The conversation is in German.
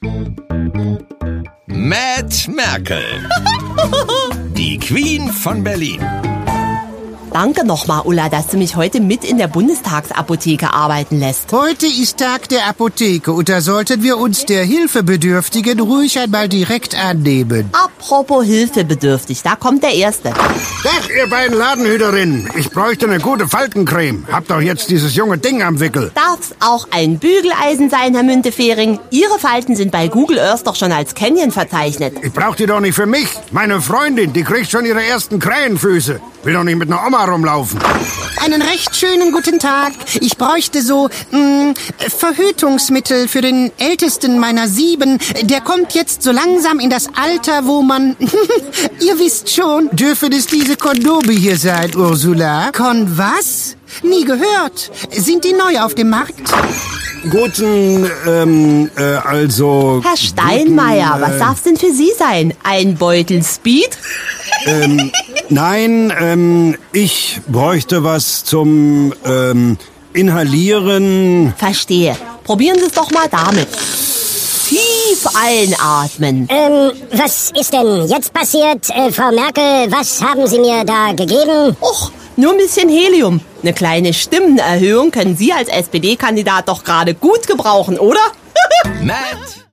Matt Merkel, die Queen von Berlin. Danke nochmal, Ulla, dass du mich heute mit in der Bundestagsapotheke arbeiten lässt. Heute ist Tag der Apotheke und da sollten wir uns der Hilfebedürftigen ruhig einmal direkt annehmen. Apropos hilfebedürftig, da kommt der Erste. Tag, ihr beiden Ladenhüterinnen. Ich bräuchte eine gute Faltencreme. Habt doch jetzt dieses junge Ding am Wickel. Darf's auch ein Bügeleisen sein, Herr Müntefering? Ihre Falten sind bei Google Earth doch schon als Canyon verzeichnet. Ich brauch die doch nicht für mich. Meine Freundin, die kriegt schon ihre ersten Krähenfüße. Will doch nicht mit einer Oma rumlaufen. Einen recht schönen guten Tag. Ich bräuchte so Verhütungsmittel für den ältesten meiner 7. Der kommt jetzt so langsam in das Alter, wo man... Ihr wisst schon, dürfen es diese Kondome hier sein, Ursula? Was? Nie gehört. Sind die neu auf dem Markt? Also... Herr Steinmeier, was darf's denn für Sie sein? Ein Beutel Speed? Nein, ich bräuchte was zum, Inhalieren. Verstehe. Probieren Sie es doch mal damit. Tief einatmen. Was ist denn jetzt passiert, Frau Merkel? Was haben Sie mir da gegeben? Och, nur ein bisschen Helium. Eine kleine Stimmenerhöhung können Sie als SPD-Kandidat doch gerade gut gebrauchen, oder? Matt